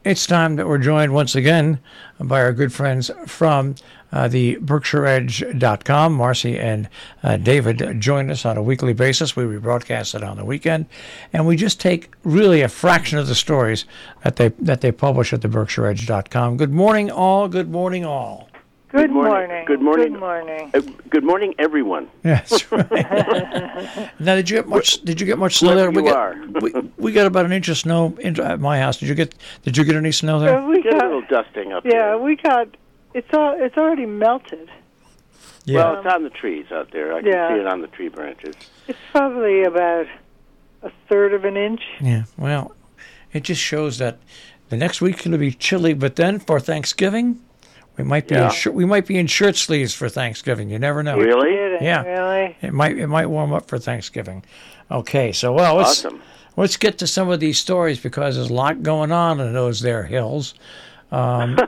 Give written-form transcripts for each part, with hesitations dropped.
It's time that we're joined once again by our good friends from the BerkshireEdge.com. Marcy and David join us on a weekly basis. We rebroadcast it on the weekend, and we just take really a fraction of the stories that they publish at the BerkshireEdge.com. Good morning, all. Good morning, all. Good morning. Good morning. Good morning. Good morning, everyone. Yes. Right. Now, did you get much snow there? We got about an inch of snow at my house. Did you get any snow there? We got a little dusting up here. Yeah, we got. It's already melted. Yeah. Well, it's on the trees out there. I can see it on the tree branches. It's probably about a third of an inch. Yeah. Well, it just shows that the next week's going to be chilly, but then for Thanksgiving, we might be in shirt sleeves for Thanksgiving. You never know. Really? Yeah. Really? It might warm up for Thanksgiving. Okay, so let's get to some of these stories because there's a lot going on in those there hills. And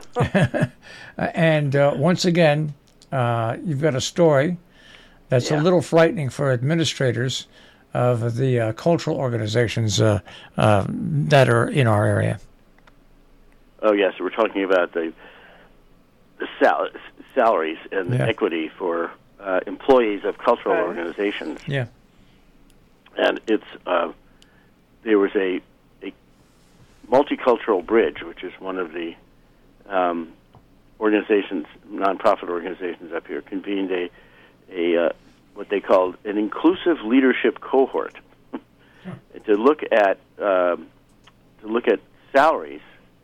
once again, you've got a story that's a little frightening for administrators of the cultural organizations that are in our area. Oh yes, we're talking about the salaries and the equity for employees of cultural organizations. Yeah. And it's there was a multicultural bridge, which is one of the nonprofit organizations up here, convened a what they called an inclusive leadership cohort to look at salaries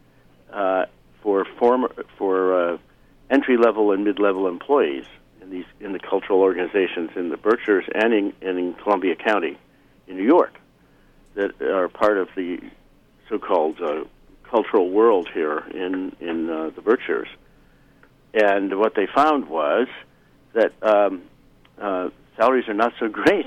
for entry-level and mid-level employees in the cultural organizations in the Berkshires and in Columbia County in New York that are part of the so-called cultural world here in the Berkshires. And what they found was that salaries are not so great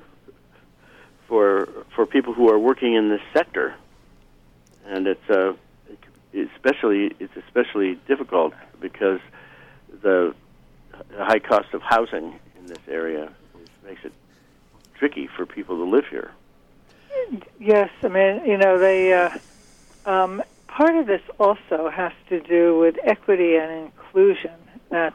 for people who are working in this sector, and it's especially difficult because the high cost of housing in this area makes it tricky for people to live here. Yes, I mean, they part of this also has to do with equity and inclusion. That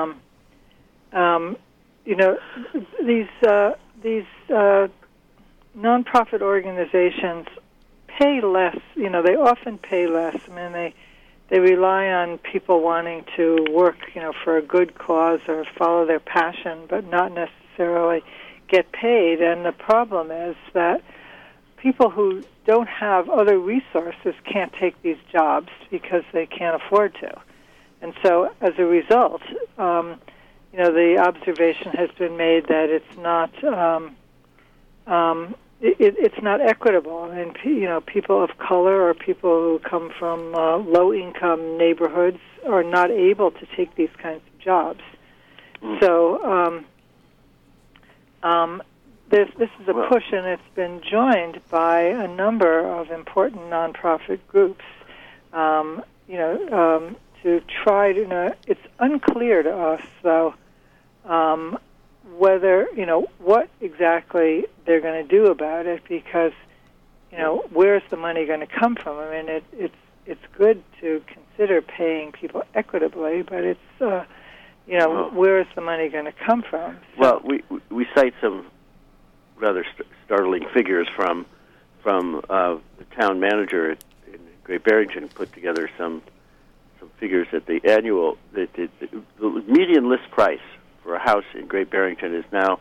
these nonprofit organizations pay less. They often pay less. I mean, they rely on people wanting to work, for a good cause or follow their passion, but not necessarily get paid. And the problem is that people who don't have other resources can't take these jobs because they can't afford to. And so, as a result, the observation has been made that it's not it's not equitable. I mean, people of color or people who come from low-income neighborhoods are not able to take these kinds of jobs. So this is a push, and it's been joined by a number of important nonprofit groups. To try to, it's unclear to us, though, whether, what exactly they're going to do about it, because, where's the money going to come from? I mean, it's good to consider paying people equitably, but it's, where's the money going to come from? So, well, we cite some rather startling figures from the town manager in Great Barrington put together some figures that the median list price for a house in Great Barrington is now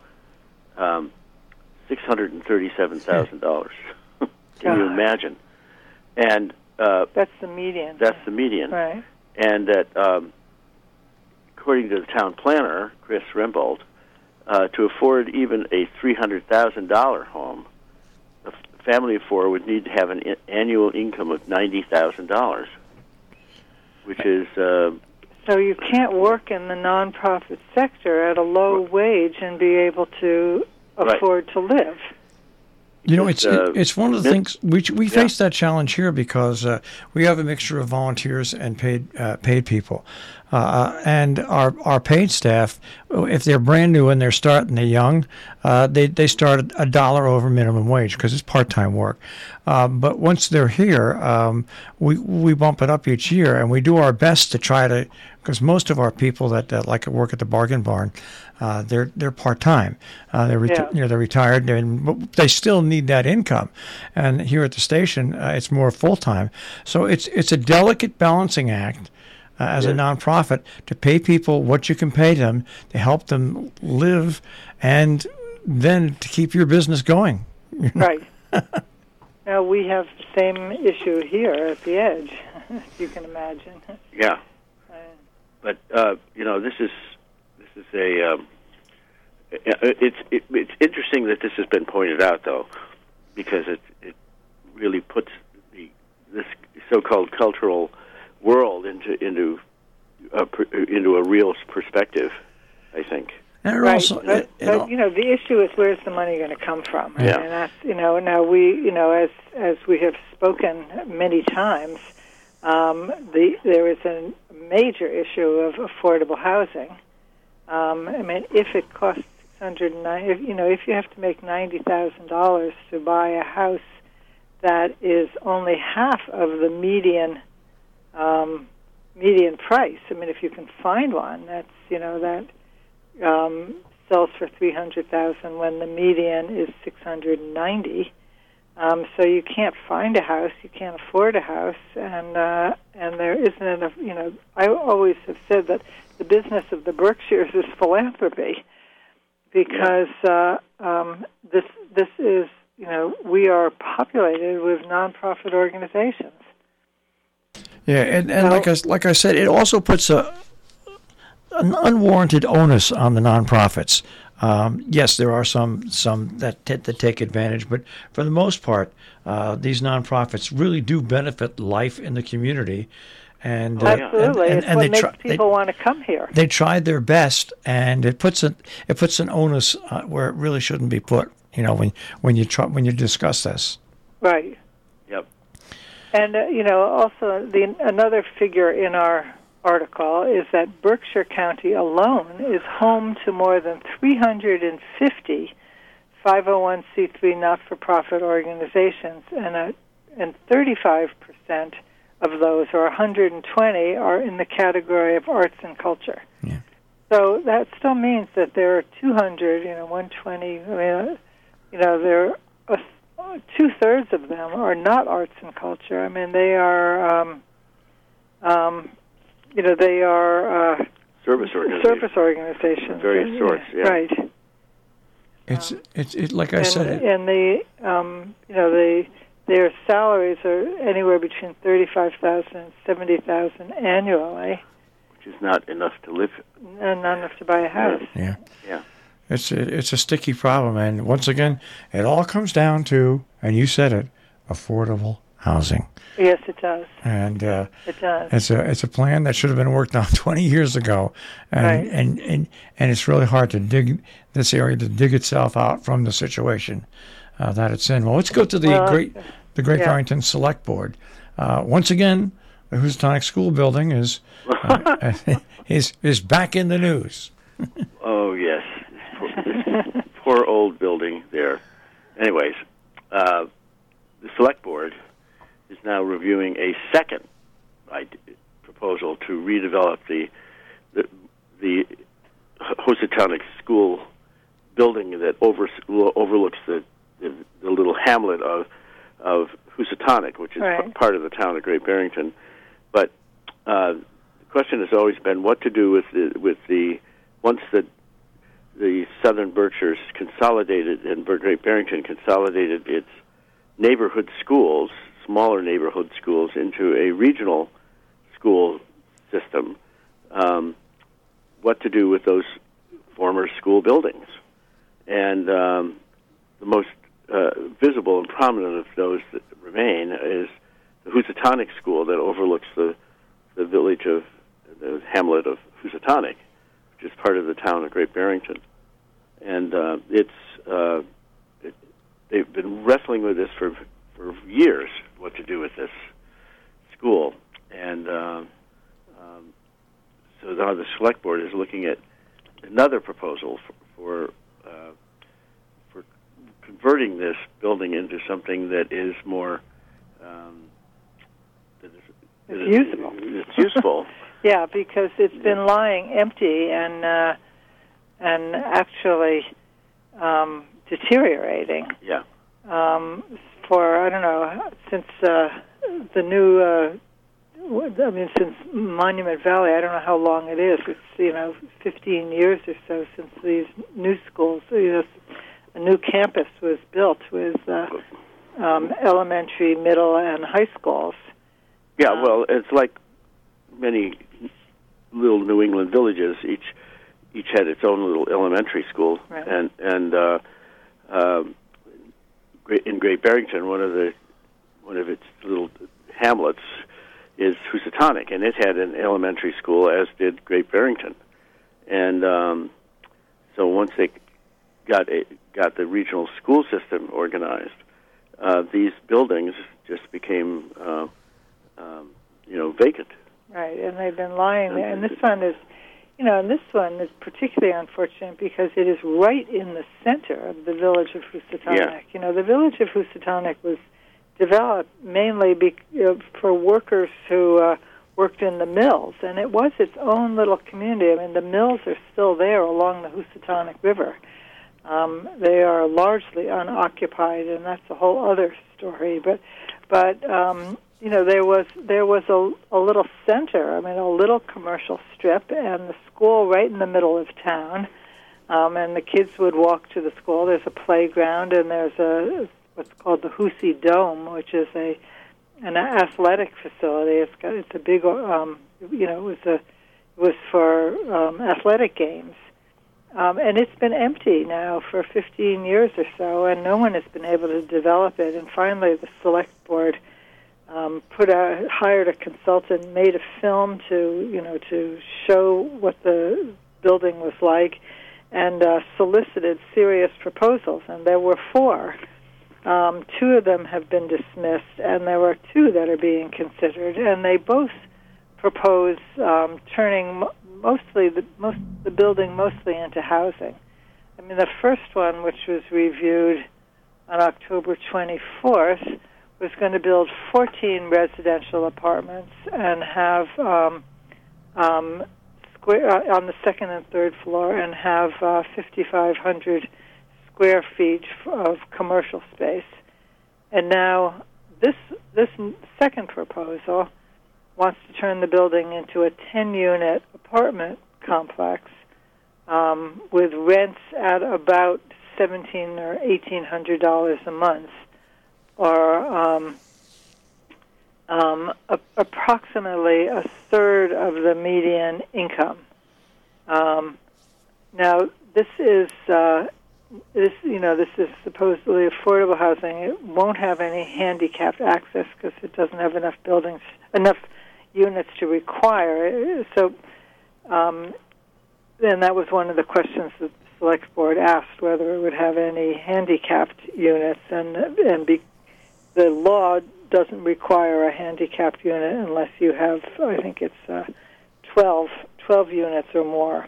$637,000. Can you imagine? And that's the median. That's the median. Right. And that, according to the town planner, Chris Rimbold, to afford even a $300,000 home, a family of four would need to have an annual income of $90,000, which is... So you can't work in the nonprofit sector at a low wage and be able to afford to live. You know, it's one of the things we face that challenge here because we have a mixture of volunteers and paid people, and our paid staff, if they're brand new and they're young, they start $1 over minimum wage because it's part-time work. But once they're here, we bump it up each year, and we do our best to try to, because most of our people that like to work at the Bargain Barn, they're part-time. They're retired, but they still need that income. And here at the station, it's more full-time. So it's a delicate balancing act as a nonprofit to pay people what you can pay them to help them live, and then to keep your business going. Right. Now we have the same issue here at the Edge, as you can imagine. Yeah. But this is a. It's interesting that this has been pointed out, though, because it really puts this so-called cultural world into a real perspective, I think. And right, also, but the issue is where's the money going to come from? Yeah. And that's now we as we have spoken many times, there is a major issue of affordable housing. If it costs if you have to make $90,000 to buy a house that is only half of the median price. If you can find one that sells for $300,000 when the median is $690. So you can't find a house, you can't afford a house, and there isn't enough. I always have said that the business of the Berkshires is philanthropy, because this is we are populated with nonprofit organizations. Yeah, and like I said, it also puts an unwarranted onus on the nonprofits. Yes, there are some that take advantage, but for the most part, these nonprofits really do benefit life in the community. And absolutely, it's what makes people want to come here. They tried their best, and it puts an onus where it really shouldn't be put. When you discuss this. Right. Yep. And also another figure in our article is that Berkshire County alone is home to more than 350 501c3 not-for-profit organizations, and 35% of those, or 120, are in the category of arts and culture. Yeah. So that still means that there are 200, 120. There are two-thirds of them are not arts and culture. They are. They are service organizations. Of various sorts. Yeah. Right. It's like I said. And their salaries are anywhere between $35,000 and $70,000 annually, which is not enough to live, and not enough to buy a house. Yeah. Yeah. It's a sticky problem, and once again, it all comes down to, and you said it, affordable housing. Yes, it does. And it does. It's a plan that should have been worked on 20 years ago, and right. and it's really hard to dig itself out from the situation that it's in. Well, let's go to the Great Barrington Select Board. Once again, the Housatonic School building is back in the news. Oh yes, this poor old building there. Anyways, the Select Board is now reviewing a second proposal to redevelop the Housatonic School building that overlooks the little hamlet of Housatonic, which is part of the town of Great Barrington. But the question has always been what to do with the once the Southern Berkshires consolidated and Great Barrington consolidated its neighborhood schools, smaller neighborhood schools, into a regional school system. What to do with those former school buildings? And the most visible and prominent of those that remain is the Housatonic School that overlooks the village of the hamlet of Housatonic, which is part of the town of Great Barrington. And they've been wrestling with this for years, what to do with this school, and so now the select board is looking at another proposal for converting this building into something that is more usable. It's useful. Yeah, because it's been lying empty and actually deteriorating. Yeah. For I don't know, since the new. Since Monument Valley, I don't know how long it is. It's 15 years or so since these new schools, a new campus was built with elementary, middle, and high schools. Yeah, well, it's like many little New England villages. Each had its own little elementary school, right. and in Great Barrington, one of its little hamlets is Housatonic, and it had an elementary school, as did Great Barrington. And so once they got the regional school system organized, these buildings just became vacant. Right, and they've been lying there. And this one is, particularly unfortunate because it is right in the center of the village of Housatonic. Yeah. The village of Housatonic was developed mainly for workers who worked in the mills, and it was its own little community. I mean, the mills are still there along the Housatonic River. They are largely unoccupied, and that's a whole other story. But there was a little center. I mean, a little commercial strip, and the school right in the middle of town. And the kids would walk to the school. There's a playground, and there's what's called the Housie Dome, which is an athletic facility. It's a big, it was for athletic games, and it's been empty now for 15 years or so, and no one has been able to develop it. And finally, the select board hired a consultant, made a film to show what the building was like, and solicited serious proposals, and there were 4. 2 of them have been dismissed, and there are 2 that are being considered, and they both propose turning the building mostly into housing. I mean, the first one, which was reviewed on October 24th, was going to build 14 residential apartments and have on the second and third floor, and have 5,500 square feet of commercial space. And now this second proposal wants to turn the building into a 10-unit apartment complex with rents at about $1,700 or $1,800 a month, or approximately a third of the median income. Now, this is supposedly affordable housing. It won't have any handicapped access because it doesn't have enough units to require. So, then that was one of the questions that the select board asked, whether it would have any handicapped units, and the law doesn't require a handicapped unit unless you have, I think it's 12 units or more.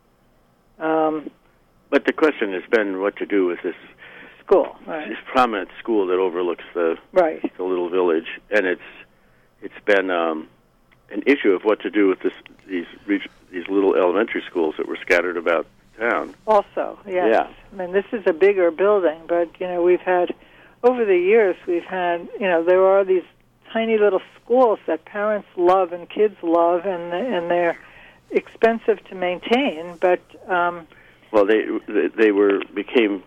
But the question has been what to do with this school, right. This prominent school that overlooks the little village, and it's been an issue of what to do with these little elementary schools that were scattered about town. Also, yes. Yeah. I mean, this is a bigger building, but we've had over the years there are these tiny little schools that parents love and kids love, and they're expensive to maintain, but. Well, they became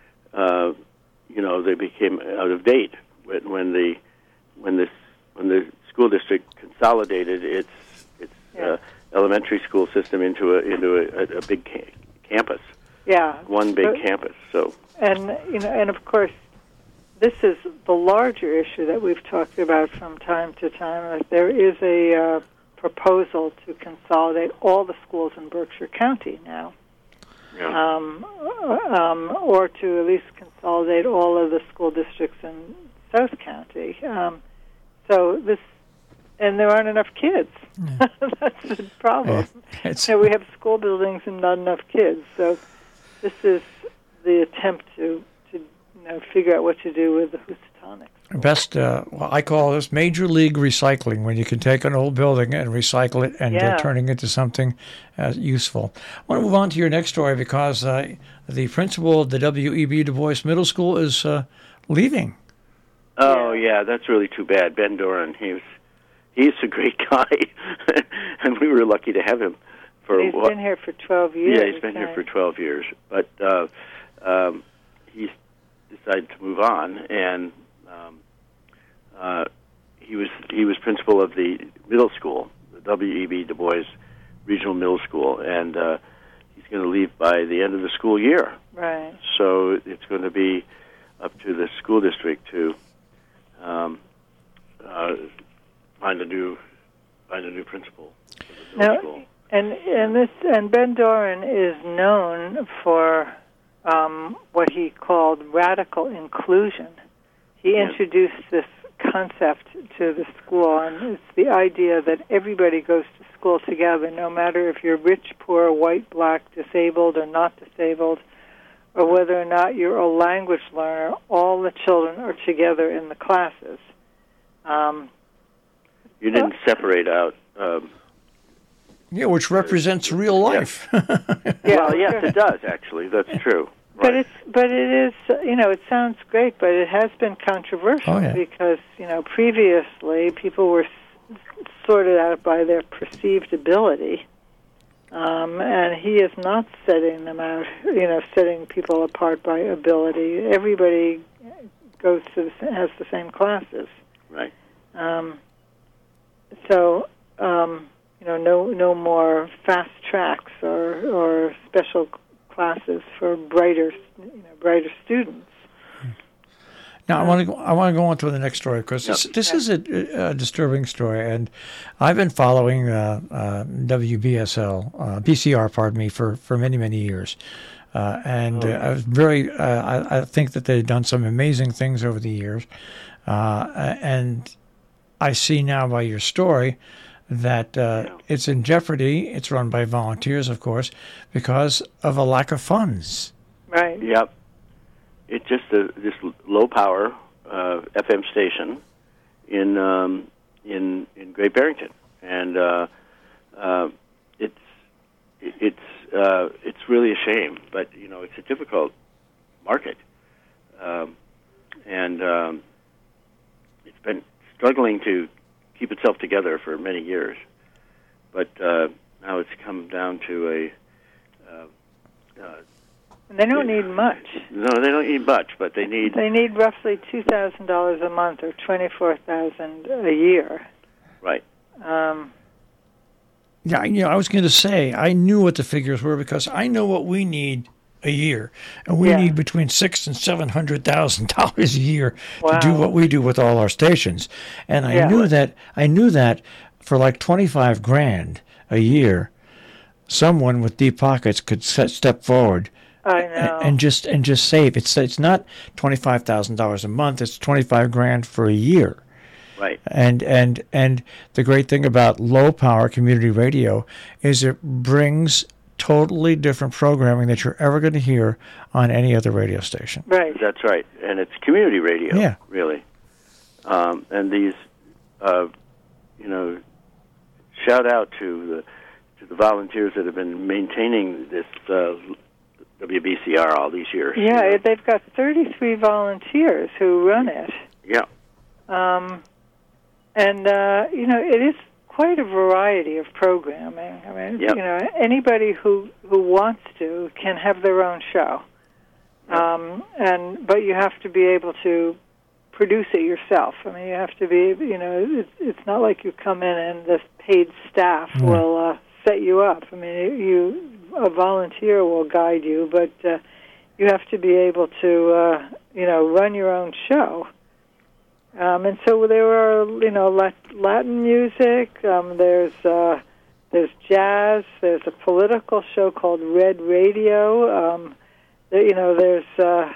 out of date when the school district consolidated its elementary school system into a big campus. Yeah, one big campus. So and of course, this is the larger issue that we've talked about from time to time. Like there is a proposal to consolidate all the schools in Berkshire County now. or to at least consolidate all of the school districts in South County. And there aren't enough kids. Yeah. That's the problem. We have school buildings and not enough kids. So this is the attempt to figure out what to do with the Housatonic. Best, I call this major league recycling, when you can take an old building and recycle it and turning it into something useful. I want to move on to your next story because the principal of the W.E.B. Du Bois Middle School is leaving. Oh, yeah, that's really too bad. Ben Doran, he's a great guy, and we were lucky to have him. He's been here for 12 years. Yeah, he's been here for 12 years, but he's decided to move on, and he was principal of the middle school, the W.E.B. Du Bois Regional Middle School, and he's going to leave by the end of the school year. Right. So it's going to be up to the school district to find a new principal for the middle school. And Ben Doran is known for what he called radical inclusion. He introduced this concept to the school, and it's the idea that everybody goes to school together, no matter if you're rich, poor, white, black, disabled, or not disabled, or whether or not you're a language learner. All the children are together in the classes. You didn't separate out. Which represents real life. Well, yes, it does actually. That's true. Right. But it is, it sounds great, but it has been controversial because, previously people were sorted out by their perceived ability, and he is not setting them out, setting people apart by ability. Everybody has the same classes. Right. No more fast tracks or special classes for brighter students. Now I want to go on to the next story because this is a disturbing story, and I've been following BCR, for many years, and I was I think that they've done some amazing things over the years, and I see now by your story that it's in jeopardy. It's run by volunteers, of course, because of a lack of funds. Right. Yep. It's just this low power FM station in Great Barrington, and it's really a shame. But it's a difficult market, and it's been struggling to keep itself together for many years, but now it's come down to and they don't need much. No, they don't need much, but they need roughly $2,000 a month or $24,000 a year. Right. I was going to say I knew what the figures were because I know what we need a year, and we need between $600,000 and $700,000 a year to do what we do with all our stations. And I knew that for like $25,000 a year, someone with deep pockets could step forward. I know. And just save. It's not $25,000 a month. It's $25,000 for a year. Right. And the great thing about low power community radio is it brings totally different programming that you're ever going to hear on any other radio station. Right. That's right. And it's community radio. Yeah. Really. And these, shout out to the volunteers that have been maintaining this WBCR all these years. Yeah, they've got 33 volunteers who run it. Yeah. It is quite a variety of programming. I mean, anybody who wants to can have their own show. But you have to be able to produce it yourself. I mean, you have to be, it's not like you come in and the paid staff will set you up. I mean, a volunteer will guide you, but you have to be able to, run your own show. And so there are, Latin music. There's there's jazz. There's a political show called Red Radio. There's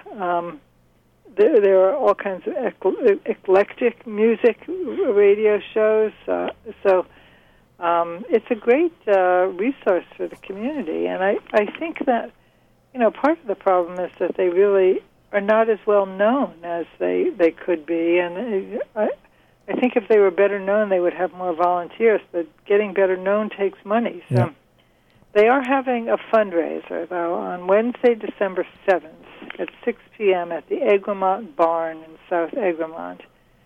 there are all kinds of eclectic music radio shows. So it's a great resource for the community. And I think that, part of the problem is that they really are not as well known as they could be. And I think if they were better known, they would have more volunteers. But getting better known takes money. So Yeah. They are having a fundraiser, though, on Wednesday, December 7th at 6 p.m. at the Egremont Barn in South Egremont.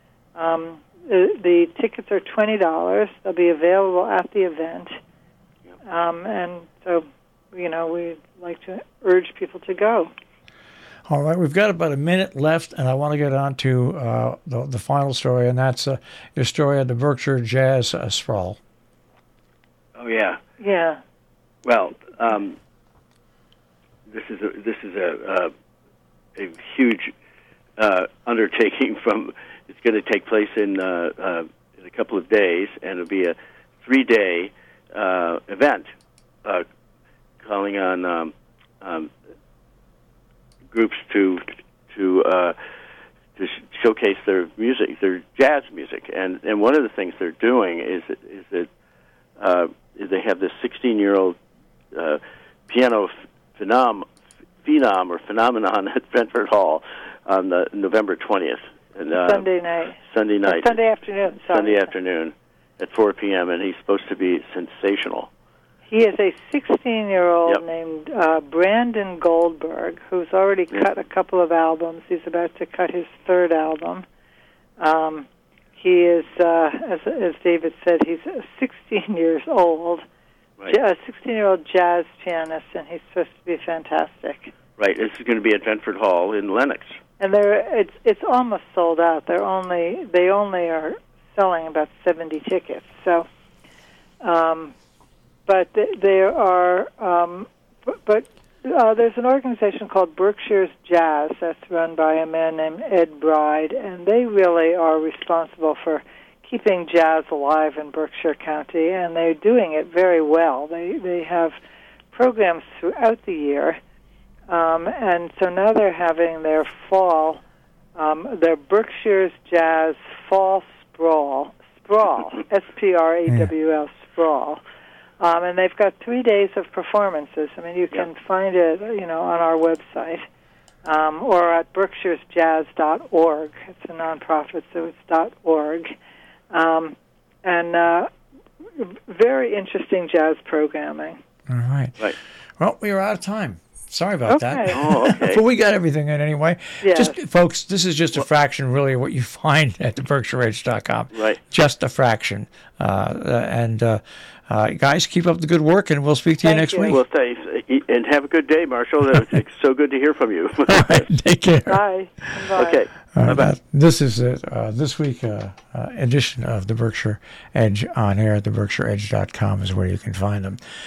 The tickets are $20. They'll be available at the event. And so, we'd like to urge people to go. All right, we've got about a minute left, and I want to get on to the final story, and that's your story of the Berkshire Jazz Sprawl. Oh, yeah. Yeah. Well, this is a huge undertaking. It's going to take place in a couple of days, and it'll be a 3-day event, calling on groups to showcase their music, their jazz music, and one of the things they're doing is that they have this 16-year-old piano phenomenon at Brentford Hall on the November 20th. And, Sunday night. Sunday afternoon. Sorry. Sunday afternoon at 4 p.m. And he's supposed to be sensational. He is a 16-year-old Yep. named Brandon Goldberg, who's already cut a couple of albums. He's about to cut his third album. He is, as David said, he's 16 years old, Right. a 16-year-old jazz pianist, and he's supposed to be fantastic. Right. This is going to be at Brentford Hall in Lenox. And it's almost sold out. They only are selling about 70 tickets. So, but there are, there's an organization called Berkshire's Jazz that's run by a man named Ed Bride, and they really are responsible for keeping jazz alive in Berkshire County, and they're doing it very well. They have programs throughout the year, and so now they're having their fall, their Berkshire's Jazz Fall Sprawl, S-P-R-A-W-L, Sprawl. And they've got 3 days of performances. I mean, you can find it, on our website or at berkshiresjazz.org. It's a nonprofit, so it's .org. And very interesting jazz programming. All right. Right. Well, we are out of time. Sorry about that. Oh, okay. But we got everything in anyway. Yes. Just, folks, this is just a fraction, really, of what you find at theberkshireedge.com. Right. Just a fraction. Guys, keep up the good work, and we'll speak to you next week. Well, thanks. And have a good day, Marshall. It's so good to hear from you. All right. Take care. Bye. Bye. Okay. Bye-bye. This is it. This week edition of the Berkshire Edge on air at theberkshireedge.com is where you can find them.